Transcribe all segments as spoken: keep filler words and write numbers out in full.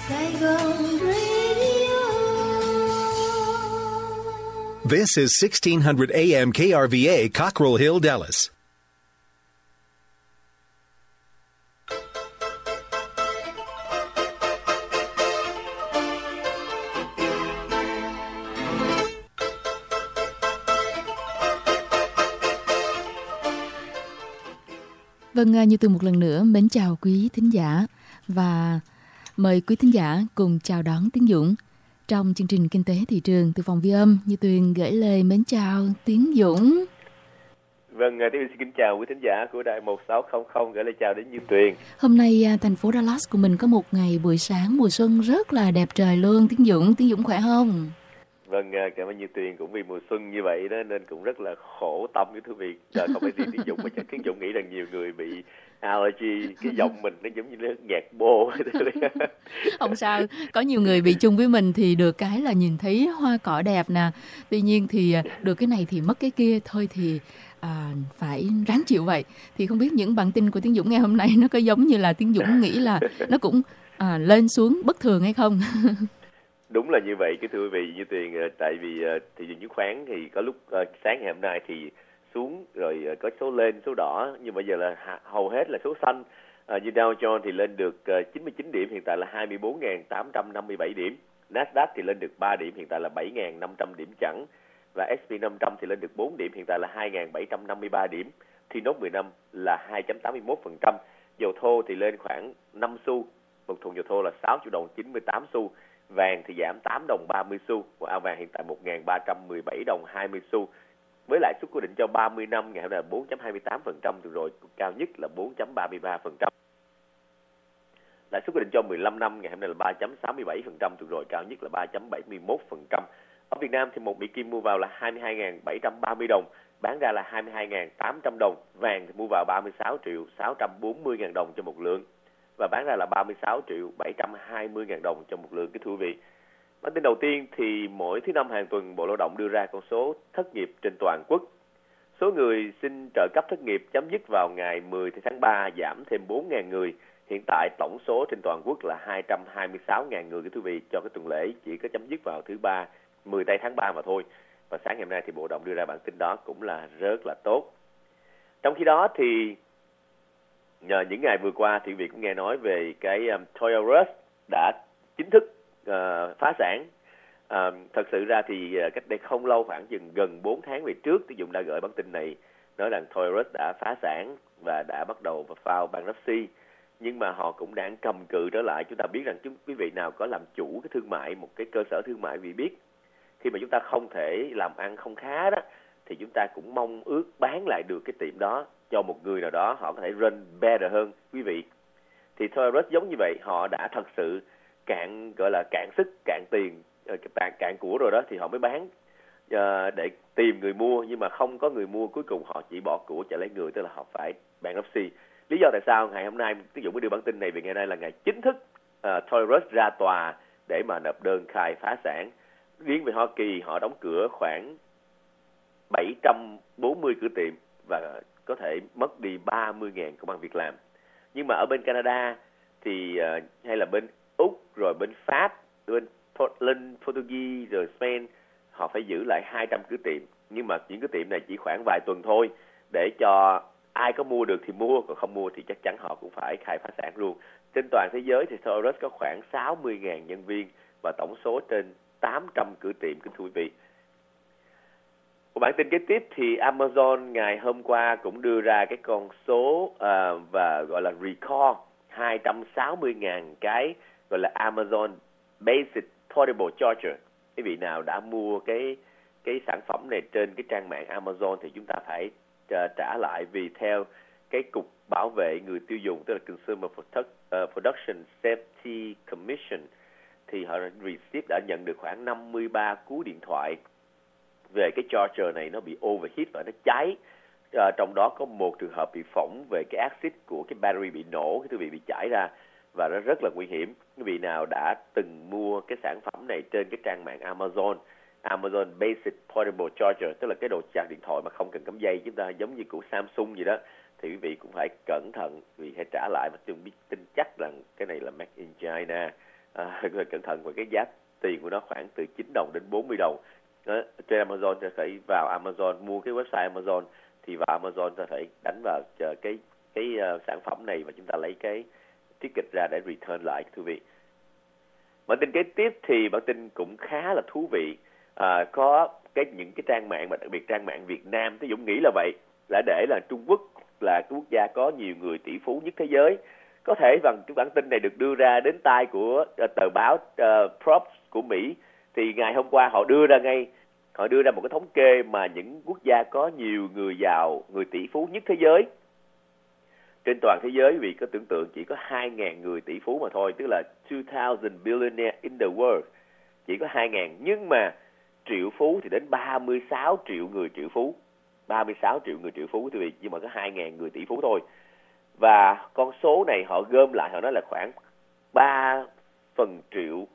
Saigon Radio. This is sixteen hundred A M K R V A, Cockrell Hill, Dallas. Vâng, như từ một lần nữa, mến chào quý thính giả và mời quý thính giả cùng chào đón Tiến Dũng. Trong chương trình Kinh tế Thị trường từ phòng Vi âm, Như Tuyền gửi lời mến chào Tiến Dũng. Vâng, Tiến xin kính chào quý thính giả của đài một sáu không không, gửi lời chào đến Như Tuyền. Hôm nay thành phố Dallas của mình có một ngày buổi sáng mùa xuân rất là đẹp trời luôn. Tiến Dũng, Tiến Dũng khỏe không? Vâng, cảm ơn Như Tuyền. Cũng vì mùa xuân như vậy đó nên cũng rất là khổ tâm với thưa vị. Trời, không phải riêng Tiến Dũng mà chắc Tiến Dũng nghĩ rằng nhiều người bị allergy, cái giọng mình nó giống như nó nhạc bô. Không sao, có nhiều người bị chung với mình thì được cái là nhìn thấy hoa cỏ đẹp nè. Tuy nhiên thì được cái này thì mất cái kia, thôi thì à, phải ráng chịu vậy. Thì không biết những bản tin của Tiến Dũng ngày hôm nay nó có giống như là Tiến Dũng nghĩ là nó cũng à, lên xuống bất thường hay không? Đúng là như vậy, cái thưa quý vị, Như Tuyền, tại vì thị trường chứng khoán thì có lúc uh, sáng ngày hôm nay thì xuống rồi uh, có số lên, số đỏ, nhưng bây giờ là hầu hết là số xanh. Uh, như Dow Jones thì lên được uh, chín mươi chín điểm, hiện tại là hai mươi bốn nghìn tám trăm năm mươi bảy điểm. Nasdaq thì lên được ba điểm, hiện tại là bảy nghìn năm trăm điểm chẵn. Và ét and pê năm trăm thì lên được bốn điểm, hiện tại là hai nghìn bảy trăm năm mươi ba điểm. Thì nốt mười năm là hai phẩy tám mươi mốt phần trăm. Dầu thô thì lên khoảng năm xu, một thùng dầu thô là sáu triệu đồng chín mươi tám xu. Vàng thì giảm tám đồng ba mươi xu, một ao vàng hiện tại một nghìn ba trăm mười bảy đồng hai mươi xu. Với lãi suất cố định cho ba mươi năm ngày hôm nay là bốn phẩy hai mươi tám phần trăm, từ rồi cao nhất là bốn phẩy ba mươi ba phần trăm. Lãi suất cố định cho mười lăm năm ngày hôm nay là ba phẩy sáu mươi bảy phần trăm, từ rồi cao nhất là ba phẩy bảy mươi mốt phần trăm. Ở Việt Nam thì một Mỹ Kim mua vào là hai mươi hai nghìn bảy trăm ba mươi đồng, bán ra là hai mươi hai nghìn tám trăm đồng. Vàng thì mua vào ba mươi sáu triệu sáu trăm bốn mươi ngàn đồng cho một lượng, và bán ra là ba mươi sáu triệu bảy trăm hai mươi ngàn đồng cho một lượng, cái thưa quý vị. Bản tin đầu tiên thì mỗi thứ năm hàng tuần Bộ Lao động đưa ra con số thất nghiệp trên toàn quốc. Số người xin trợ cấp thất nghiệp chấm dứt vào ngày mười tháng ba giảm thêm bốn nghìn người. Hiện tại tổng số trên toàn quốc là hai trăm hai mươi sáu nghìn người, cái thưa quý vị, cho cái tuần lễ chỉ có chấm dứt vào thứ ba, mười tây tháng ba mà thôi. Và sáng ngày hôm nay thì Bộ Lao động đưa ra bản tin đó cũng là rất là tốt. Trong khi đó thì nhờ những ngày vừa qua thì quý vị cũng nghe nói về cái um, Toys R Us đã chính thức uh, phá sản. Uh, thật sự ra thì uh, cách đây không lâu, khoảng chừng gần bốn tháng về trước, Tiến Dũng đã gửi bản tin này nói rằng Toys R Us đã phá sản và đã bắt đầu file bankruptcy, nhưng mà họ cũng đang cầm cự trở lại. Chúng ta biết rằng chúng quý vị nào có làm chủ cái thương mại, một cái cơ sở thương mại, vì biết khi mà chúng ta không thể làm ăn không khá đó thì chúng ta cũng mong ước bán lại được cái tiệm đó cho một người nào đó, họ có thể run better hơn, quý vị. Thì Toys R Us giống như vậy, họ đã thật sự cạn, gọi là cạn sức, cạn tiền, cạn, cạn của rồi đó thì họ mới bán uh, để tìm người mua, nhưng mà không có người mua, cuối cùng họ chỉ bỏ của trả lấy người, tức là họ phải bankruptcy. Lý do tại sao ngày hôm nay Tiến Dũng mới đưa bản tin này, vì ngày nay là ngày chính thức uh, Toys R Us ra tòa để mà nộp đơn khai phá sản. Riêng về Hoa Kỳ, họ đóng cửa khoảng bảy trăm bốn mươi cửa tiệm và có thể mất đi ba mươi nghìn công ăn việc làm. Nhưng mà ở bên Canada thì uh, hay là bên Úc, rồi bên Pháp, bên Portland, Portuguese, rồi Spain, họ phải giữ lại hai trăm cửa tiệm. Nhưng mà những cái tiệm này chỉ khoảng vài tuần thôi, để cho ai có mua được thì mua, còn không mua thì chắc chắn họ cũng phải khai phá sản luôn. Trên toàn thế giới thì Toys R Us có khoảng sáu mươi nghìn nhân viên và tổng số trên tám trăm cửa tiệm, kính thưa quý vị. Một bản tin kế tiếp thì Amazon ngày hôm qua cũng đưa ra cái con số uh, và gọi là recall hai trăm sáu mươi nghìn cái gọi là Amazon Basic Portable Charger. Quý vị nào đã mua cái cái sản phẩm này trên cái trang mạng Amazon thì chúng ta phải uh, trả lại, vì theo cái cục bảo vệ người tiêu dùng, tức là Consumer Production Safety Commission, thì họ receive đã nhận được khoảng năm mươi ba cú điện thoại về cái charger này nó bị overheat và nó cháy. À, trong đó có một trường hợp bị phỏng về cái axit của cái battery bị nổ, cái thứ bị bị chảy ra và nó rất là nguy hiểm. Quý vị nào đã từng mua cái sản phẩm này trên cái trang mạng Amazon, Amazon Basic Portable Charger, tức là cái đồ sạc điện thoại mà không cần cắm dây, chúng ta giống như của Samsung gì đó, thì quý vị cũng phải cẩn thận vì hãy trả lại, mà đừng biết tin chắc rằng cái này là made in China. à, cẩn thận, và cái giá tiền của nó khoảng từ chín đồng đến bốn mươi đồng. Đó, trên Amazon ta phải vào Amazon, mua cái website Amazon, thì vào Amazon ta phải đánh vào uh, cái cái uh, sản phẩm này và chúng ta lấy cái ticket ra để return lại, thưa quý vị. Bản tin kế tiếp thì bản tin cũng khá là thú vị. À, có cái những cái trang mạng, mà đặc biệt trang mạng Việt Nam, tôi Dũng nghĩ là vậy, là để là Trung Quốc là cái quốc gia có nhiều người tỷ phú nhất thế giới. Có thể rằng cái bản tin này được đưa ra đến tai của uh, tờ báo uh, Forbes của Mỹ, thì ngày hôm qua họ đưa ra ngay, họ đưa ra một cái thống kê mà những quốc gia có nhiều người giàu, người tỷ phú nhất thế giới. Trên toàn thế giới, vì có tưởng tượng chỉ có hai nghìn người tỷ phú mà thôi, tức là two thousand billionaire in the world, chỉ có hai nghìn, nhưng mà triệu phú thì đến ba mươi sáu triệu người triệu phú, ba mươi sáu triệu người triệu phú, quý vị, nhưng mà có hai nghìn người tỷ phú thôi. Và con số này họ gom lại, họ nói là khoảng ba phần triệu,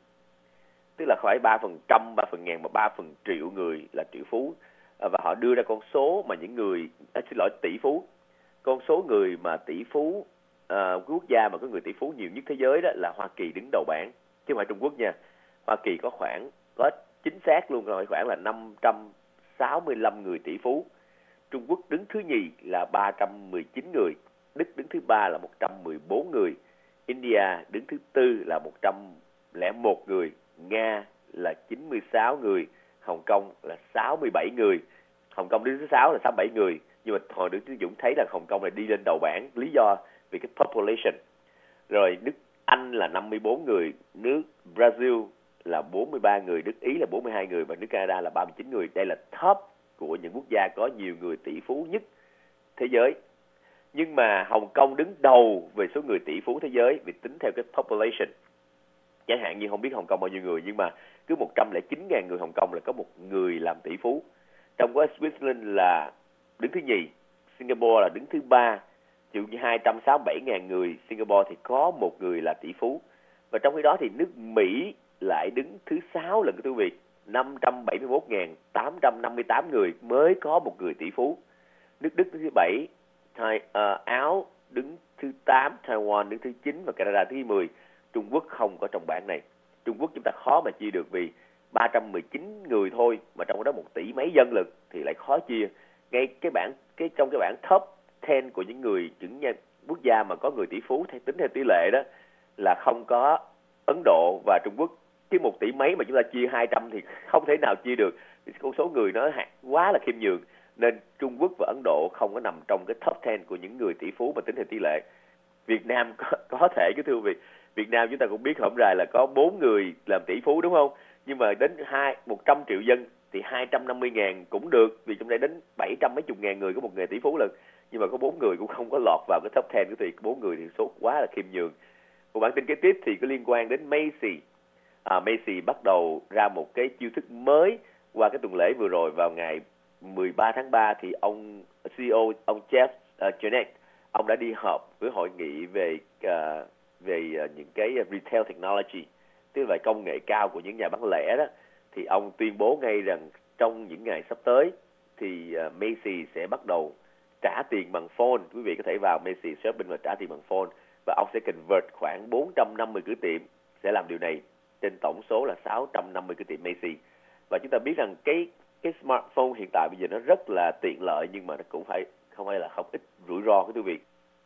tức là khoảng ba phần trăm, ba phần ngàn, mà ba phần triệu người là triệu phú. Và họ đưa ra con số mà những người, à, xin lỗi, tỷ phú, con số người mà tỷ phú, uh, quốc gia mà có người tỷ phú nhiều nhất thế giới đó là Hoa Kỳ đứng đầu bảng, chứ không phải Trung Quốc nha. Hoa Kỳ có khoảng, có chính xác luôn rồi, khoảng là năm trăm sáu mươi lăm người tỷ phú. Trung Quốc đứng thứ nhì là ba trăm mười chín người, Đức đứng thứ ba là một trăm mười bốn người, India đứng thứ tư là một trăm lẻ một người, Nga là chín mươi sáu người, Hồng Kông là sáu mươi bảy người. Hồng Kông đứng thứ sáu là sáu mươi bảy người, nhưng mà hồi Đức Dũng thấy là Hồng Kông này đi lên đầu bảng, lý do vì cái population. Rồi nước Anh là năm mươi bốn người, nước Brazil là bốn mươi ba người, nước Ý là bốn mươi hai người, và nước Canada là ba mươi chín người. Đây là top của những quốc gia có nhiều người tỷ phú nhất thế giới. Nhưng mà Hồng Kông đứng đầu về số người tỷ phú thế giới vì tính theo cái population. Chẳng hạn như không biết Hồng Kông bao nhiêu người, nhưng mà cứ một trăm lẻ chín nghìn người Hồng Kông là có một người làm tỷ phú. Trong đó Switzerland là đứng thứ nhì, Singapore là đứng thứ ba, chịu như hai trăm sáu mươi bảy nghìn người Singapore thì có một người là tỷ phú. Và trong khi đó thì nước Mỹ lại đứng thứ sáu lần, quý vị, năm trăm bảy mươi mốt nghìn tám trăm năm mươi tám người mới có một người tỷ phú. Nước Đức đứng thứ bảy, Thái, uh, Áo đứng thứ tám, Taiwan đứng thứ chín và Canada thứ mười. Trung Quốc không có trong bảng này. Trung Quốc chúng ta khó mà chia được vì ba trăm mười chín người thôi, mà trong đó một tỷ mấy dân lực thì lại khó chia. Ngay cái bảng cái trong cái bảng top mười của những người những quốc gia mà có người tỷ phú theo tính theo tỷ lệ đó là không có Ấn Độ và Trung Quốc. Cái một tỷ mấy mà chúng ta chia hai trăm thì không thể nào chia được. Con số người nó quá là khiêm nhường, nên Trung Quốc và Ấn Độ không có nằm trong cái top mười của những người tỷ phú mà tính theo tỷ lệ. Việt Nam có, có thể, cái thưa quý vị, Việt Nam chúng ta cũng biết hôm nay là có bốn người làm tỷ phú, đúng không? Nhưng mà đến hai một trăm triệu dân thì hai trăm năm mươi ngàn cũng được, vì trong đây đến bảy trăm mấy chục ngàn người có một nghề tỷ phú lần. Nhưng mà có bốn người cũng không có lọt vào cái top mười, thì bốn người thì số quá là khiêm nhường. Một bản tin kế tiếp thì có liên quan đến Macy. À, Macy bắt đầu ra một cái chiêu thức mới qua cái tuần lễ vừa rồi. Vào ngày mười ba tháng ba thì ông xê e ô, ông Jeff uh, Gennette, ông đã đi họp với hội nghị về uh, về uh, những cái retail technology, tức là công nghệ cao của những nhà bán lẻ đó. Thì ông tuyên bố ngay rằng trong những ngày sắp tới thì uh, Macy sẽ bắt đầu trả tiền bằng phone. Quý vị có thể vào Macy Shopping và trả tiền bằng phone, và ông sẽ convert khoảng bốn trăm năm mươi cửa tiệm sẽ làm điều này trên tổng số là sáu trăm năm mươi cửa tiệm Macy. Và chúng ta biết rằng cái cái smartphone hiện tại bây giờ nó rất là tiện lợi, nhưng mà nó cũng phải không phải là không ít rủi ro của quý vị.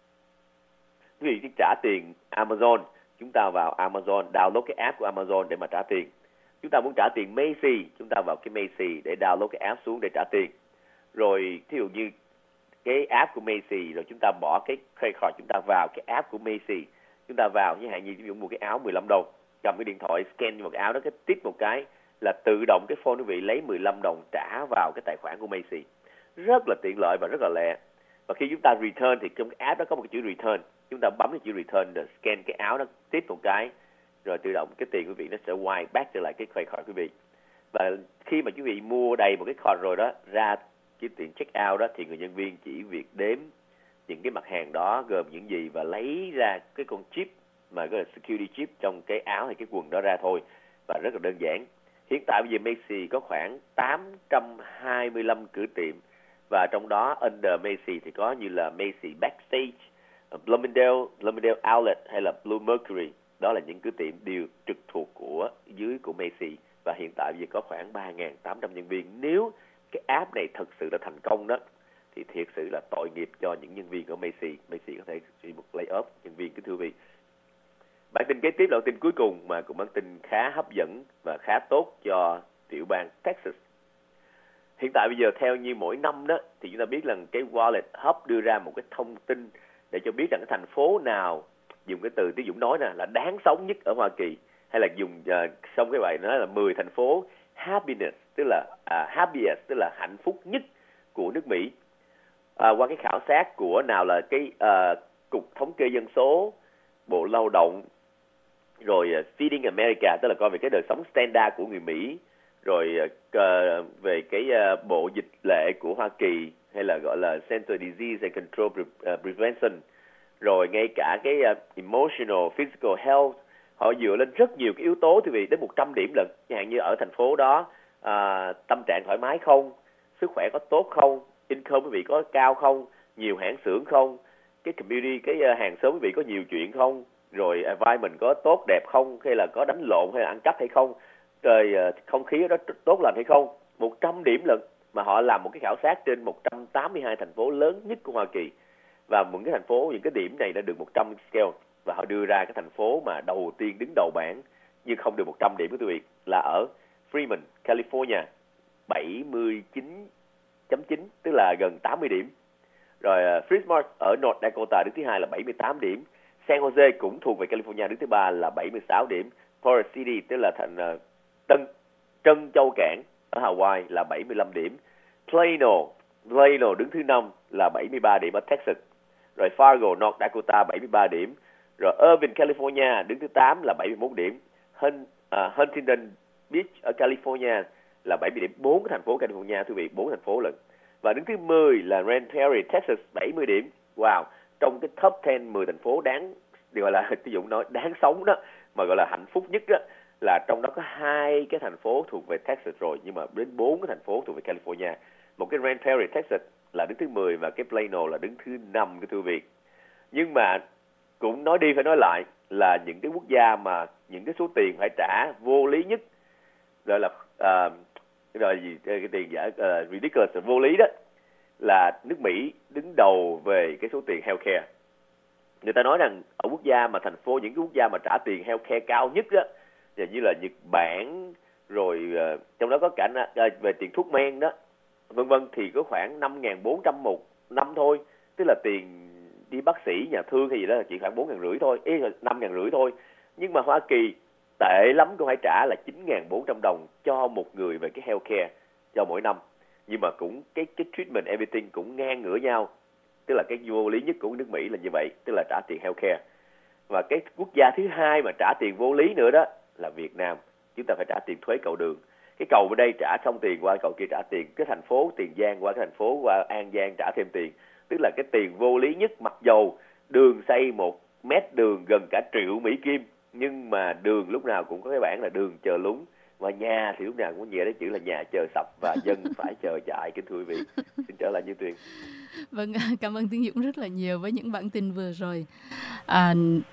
Quý vị trả tiền Amazon, chúng ta vào Amazon, download cái app của Amazon để mà trả tiền. Chúng ta muốn trả tiền Macy, chúng ta vào cái Macy để download cái app xuống để trả tiền. Rồi thí dụ như cái app của Macy, rồi chúng ta bỏ cái credit card, chúng ta vào cái app của Macy, chúng ta vào, như hạn như ví dụ mua cái áo mười lăm đồng, cầm cái điện thoại scan một cái áo đó, cái tip một cái là tự động cái phone quý vị lấy mười lăm đồng trả vào cái tài khoản của Macy. Rất là tiện lợi và rất là lẹ. Và khi chúng ta return thì trong cái app đó có một cái chữ return, chúng ta bấm cái chữ return rồi scan cái áo đó, tip một cái, rồi tự động cái tiền quý vị nó sẽ quay back trở lại cái credit card quý vị. Và khi mà quý vị mua đầy một cái card rồi đó, ra cái tiền check out đó thì người nhân viên chỉ việc đếm những cái mặt hàng đó gồm những gì và lấy ra cái con chip mà gọi là security chip trong cái áo hay cái quần đó ra thôi, và rất là đơn giản. Hiện tại bây giờ Macy có khoảng tám trăm hai mươi lăm cửa tiệm, và trong đó under Macy thì có như là Macy Backstage, Bloomingdale, Bloomingdale Outlet hay là Blue Mercury. đó là những cửa tiệm đều trực thuộc của dưới của Macy, và hiện tại bây giờ có khoảng ba nghìn tám trăm nhân viên. Nếu cái app này thật sự là thành công đó thì thiệt sự là tội nghiệp cho những nhân viên của Macy. Macy có thể chỉ một lay off nhân viên, kính thưa quý vị. Bản tin kế tiếp là bản tin cuối cùng mà cũng bản tin khá hấp dẫn và khá tốt cho tiểu bang Texas. Hiện tại bây giờ theo như mỗi năm đó thì chúng ta biết là cái Wallet Hub đưa ra một cái thông tin để cho biết rằng cái thành phố nào, dùng cái từ Tiến Dũng nói nè, là đáng sống nhất ở Hoa Kỳ, hay là dùng uh, xong cái bài nói là mười thành phố happiness, tức là uh, happiest, tức là hạnh phúc nhất của nước Mỹ. Uh, qua cái khảo sát của nào là cái uh, cục thống kê dân số, Bộ Lao động, rồi uh, Feeding America, tức là coi về cái đời sống standard của người Mỹ, rồi uh, về cái uh, bộ dịch lệ của Hoa Kỳ, hay là gọi là Center Disease and Control Pre- uh, Prevention, rồi ngay cả cái uh, emotional, physical health, họ dựa lên rất nhiều cái yếu tố thì vì đến một trăm điểm lận. Chẳng hạn như ở thành phố đó uh, tâm trạng thoải mái không, sức khỏe có tốt không, income quý vị có cao không, nhiều hãng xưởng không, cái community, cái uh, hàng xóm quý vị có nhiều chuyện không, rồi environment có tốt đẹp không, hay là có đánh lộn hay là ăn cắp hay không, rồi uh, không khí đó tốt lành hay không. Một trăm điểm lận mà họ làm một cái khảo sát trên một trăm tám mươi hai thành phố lớn nhất của Hoa Kỳ, và những cái thành phố, những cái điểm này đã được một trăm scale, và họ đưa ra cái thành phố mà đầu tiên đứng đầu bảng nhưng không được một trăm điểm của quý vị là ở Fremont, California, bảy mươi chín chấm chín, tức là gần tám mươi điểm. Rồi uh, Fremont ở North Dakota đứng thứ hai là bảy mươi tám điểm. San Jose cũng thuộc về California đứng thứ ba là bảy mươi sáu điểm. Forest City, tức là thành uh, Tân Trân Châu Cảng ở Hawaii là bảy mươi lăm điểm. Plano, Plano đứng thứ năm là bảy mươi ba điểm ở Texas. Rồi Fargo, North Dakota bảy mươi ba điểm. Rồi Irvine, California đứng thứ tám là bảy mươi mốt điểm. Hun, uh, Huntington Beach ở California là bảy mươi điểm. Bốn cái thành phố California, thưa quý vị, bốn thành phố lận. Và đứng thứ mười là Grand Prairie, Texas, bảy mươi điểm. Wow, trong cái top mười mười thành phố đáng, gọi là, ví dụ nói đáng sống đó, mà gọi là hạnh phúc nhất đó, là trong đó có hai cái thành phố thuộc về Texas rồi, nhưng mà đến bốn cái thành phố thuộc về California. Một cái Grand Prairie, Texas là đứng thứ mười và cái Plano là đứng thứ năm, cái thưa quý vị. Nhưng mà cũng nói đi phải nói lại là những cái quốc gia mà những cái số tiền phải trả vô lý nhất, gọi là uh, rồi gì cái tiền giả uh, ridiculous, vô lý đó, là nước Mỹ đứng đầu về cái số tiền healthcare. Người ta nói rằng ở quốc gia mà thành phố, những cái quốc gia mà trả tiền healthcare cao nhất đó, như là Nhật Bản, rồi uh, trong đó có cả uh, về tiền thuốc men đó, vân vân, thì có khoảng năm nghìn bốn trăm một năm thôi, tức là tiền đi bác sĩ, nhà thương hay gì đó là chỉ khoảng bốn nghìn rưỡi thôi, ý là năm nghìn rưỡi thôi. Nhưng mà Hoa Kỳ tệ lắm cũng phải trả là chín nghìn bốn trăm đồng cho một người về cái healthcare cho mỗi năm. Nhưng mà cũng cái cái treatment everything cũng ngang ngửa nhau, tức là cái vô lý nhất của nước Mỹ là như vậy, tức là trả tiền healthcare. Và cái quốc gia thứ hai mà trả tiền vô lý nữa đó là Việt Nam. Chúng ta phải trả tiền thuế cầu đường. Cái cầu bên đây trả xong tiền, qua cầu kia trả tiền. Cái thành phố Tiền Giang qua cái thành phố qua An Giang trả thêm tiền. Tức là cái tiền vô lý nhất, mặc dầu đường xây một mét đường gần cả triệu Mỹ Kim, nhưng mà đường lúc nào cũng có cái bảng là đường chờ lúng, và nhà thì lúc nào cũng nhẹ đến chữ là nhà chờ sập, và dân phải chờ chạy, kính thưa quý vị. Xin trở lại Như Tuyền. Vâng, cảm ơn Tiến Dũng rất là nhiều với những bản tin vừa rồi. À,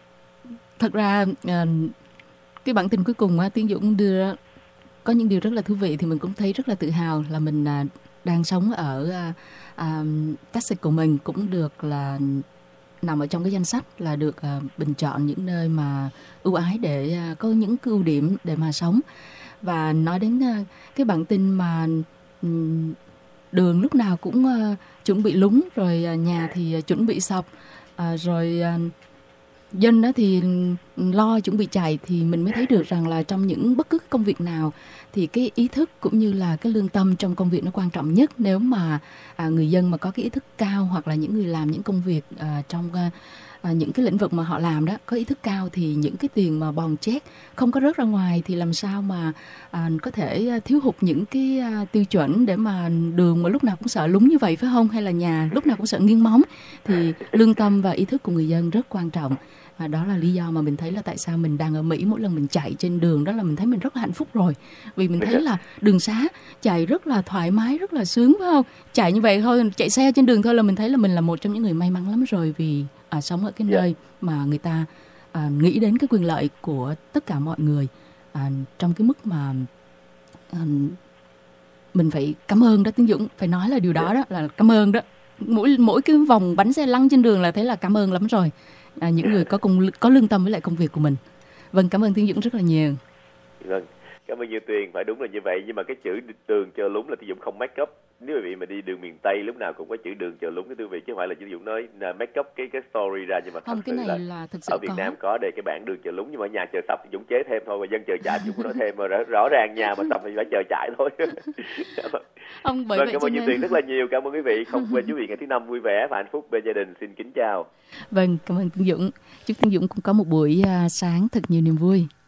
thật ra à, cái bản tin cuối cùng á, Tiến Dũng đưa có những điều rất là thú vị, thì mình cũng thấy rất là tự hào là mình à, đang sống ở à, à, Texas của mình, cũng được là nằm ở trong cái danh sách là được uh, bình chọn những nơi mà ưu ái để uh, có những cái ưu điểm để mà sống. Và nói đến uh, cái bản tin mà um, đường lúc nào cũng uh, chuẩn bị lún, rồi uh, nhà thì uh, chuẩn bị sập, uh, rồi uh, dân đó thì lo chuẩn bị chạy, thì mình mới thấy được rằng là trong những bất cứ công việc nào thì cái ý thức cũng như là cái lương tâm trong công việc nó quan trọng nhất. Nếu mà à, người dân mà có cái ý thức cao, hoặc là những người làm những công việc à, trong à, những cái lĩnh vực mà họ làm đó có ý thức cao, thì những cái tiền mà bòn chét không có rớt ra ngoài, thì làm sao mà à, có thể thiếu hụt những cái à, tiêu chuẩn để mà đường mà lúc nào cũng sợ lún như vậy, phải không? Hay là nhà lúc nào cũng sợ nghiêng móng. Thì lương tâm và ý thức của người dân rất quan trọng. Và đó là lý do mà mình thấy là tại sao mình đang ở Mỹ, mỗi lần mình chạy trên đường đó là mình thấy mình rất là hạnh phúc rồi. Vì mình thấy là đường xá chạy rất là thoải mái, rất là sướng, phải không? Chạy như vậy thôi, chạy xe trên đường thôi là mình thấy là mình là một trong những người may mắn lắm rồi, vì à, sống ở cái nơi mà người ta à, nghĩ đến cái quyền lợi của tất cả mọi người, à, trong cái mức mà à, mình phải cảm ơn đó. Tiến Dũng phải nói là điều đó đó là cảm ơn đó. Mỗi mỗi cái vòng bánh xe lăn trên đường là thấy là cảm ơn lắm rồi, à, những người có công có lương tâm với lại công việc của mình. Vâng, cảm ơn Tiến Dũng rất là nhiều. Vâng, cảm ơn Như Tuyền. Phải đúng là như vậy, nhưng mà cái chữ đường chờ lúng là Tiến Dũng không make up. Nếu quý vị mà đi đường miền Tây lúc nào cũng có chữ đường chờ lúng cái quý vị, chứ không phải là Tiến Dũng nói là make up cái cái story ra, nhưng mà Không, thật cái sự này là, là thực sự ở Việt có. Nam có để cái bảng đường chờ lúng, nhưng mà ở nhà chờ sập thì Dũng chế thêm thôi, và dân chờ chạy Dũng cũng nói thêm, mà rõ, rõ ràng nhà mà sập thì phải chờ chạy thôi. Ông bởi Vâng, vậy cảm cho ơn Như nên Tuyền rất là nhiều, cảm ơn quý vị. Không quên quý vị ngày thứ năm vui vẻ và hạnh phúc bên gia đình. Xin kính chào. Vâng, cảm ơn Tiến Dũng. Chúc Tiến Dũng cũng có một buổi à, sáng thật nhiều niềm vui.